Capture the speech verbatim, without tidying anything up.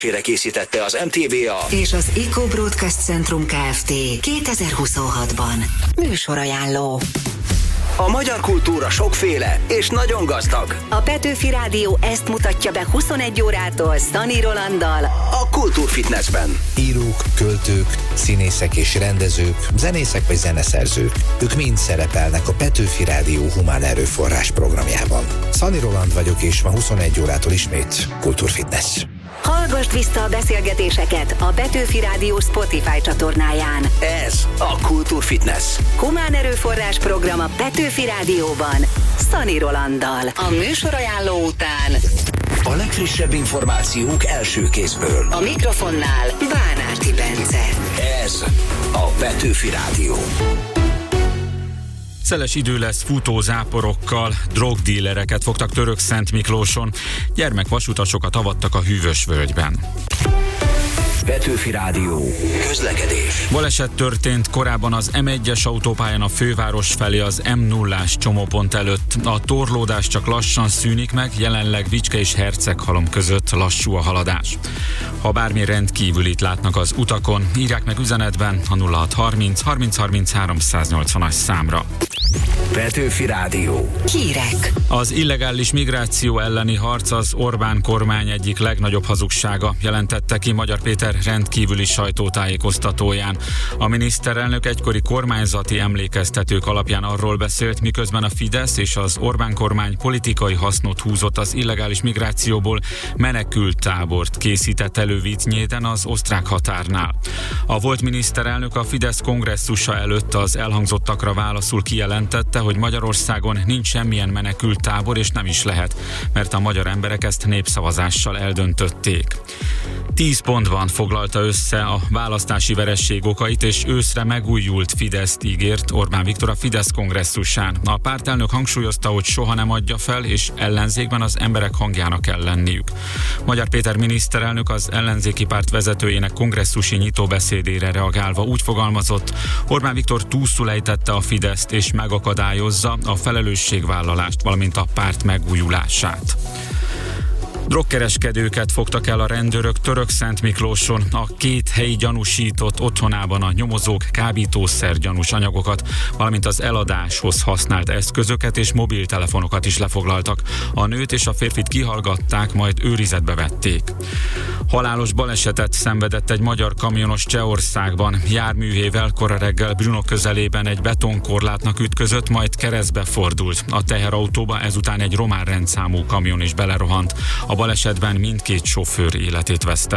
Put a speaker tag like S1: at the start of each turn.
S1: Készítette az em té vé á
S2: és az Eco Broadcast Centrum Kft. kétezer-huszonhatban. Műsorajánló.
S1: A magyar kultúra sokféle és nagyon gazdag.
S2: A Petőfi Rádió ezt mutatja be huszonegy órától Szani Rolanddal
S1: a Kultúrfitnessben.
S3: Írók, költők, színészek és rendezők, zenészek vagy zeneszerzők. Ők mind szerepelnek a Petőfi Rádió humán erőforrás programjában. Szani Roland vagyok, és ma huszonegy órától ismét Kultúrfitness.
S2: Hallgasd vissza a beszélgetéseket a Petőfi Rádió Spotify csatornáján.
S1: Ez a Kultúrfitness.
S2: Humán erőforrás program a Petőfi Rádióban Szani Rolanddal. A műsorajánló után
S1: a legfrissebb információk első kézből.
S2: A mikrofonnál Bánárti Bence.
S1: Ez a Petőfi Rádió.
S4: Szeles idő lesz, futózáporokkal, drogdílereket fogtak Törökszentmiklóson, gyermekvasutasokat avattak a Hűvös völgyben.
S1: Petőfi Rádió. Közlekedés.
S4: Baleset történt korábban az em egyes autópályán a főváros felé az em nullás csomópont előtt. A torlódás csak lassan szűnik meg, jelenleg Vicske és Herceghalom között lassú a haladás. Ha bármi rendkívülit látnak az utakon, írják meg üzenetben a nulla hat harminc harminc harminchárom száznyolcvanas számra.
S1: Petőfi Rádió.
S2: Hírek.
S4: Az illegális migráció elleni harc az Orbán kormány egyik legnagyobb hazugsága, jelentette ki Magyar Péter rendkívüli sajtótájékoztatóján. A miniszterelnök egykori kormányzati emlékeztetők alapján arról beszélt, miközben a Fidesz és az Orbán kormány politikai hasznot húzott az illegális migrációból, menekült tábort készített elő Vitynyéden az osztrák határnál. A volt miniszterelnök a Fidesz kongresszusa előtt az elhangzottakra válaszul kijelentette, hogy Magyarországon nincs semmilyen menekült tábor, és nem is lehet, mert a magyar emberek ezt népszavazással eldöntötték. Tíz pontban foglalta össze a választási veresség okait, és őszre megújult Fideszt ígért Orbán Viktor a Fidesz kongresszusán. A pártelnök hangsúlyozta, hogy soha nem adja fel, és ellenzékben az emberek hangjának kell lenniük. Magyar Péter miniszterelnök az ellenzéki párt vezetőjének kongresszusi nyitóbeszédére reagálva úgy fogalmazott, Orbán Viktor túlszul ejtette a Fideszt, és megakadályozza a felelősségvállalást, valamint a párt megújulását. Drogkereskedőket fogtak el a rendőrök Törökszentmiklóson. A két helyi gyanúsított otthonában a nyomozók kábítószer gyanús anyagokat, valamint az eladáshoz használt eszközöket és mobiltelefonokat is lefoglaltak. A nőt és a férfit kihallgatták, majd őrizetbe vették. Halálos balesetet szenvedett egy magyar kamionos Csehországban. Járművével kora reggel Brno közelében egy betonkorlátnak ütközött, majd keresztbe fordult. A teherautóba ezután egy román rendszámú kamion is belerohant. A balesetben mindkét sofőr életét vesztette.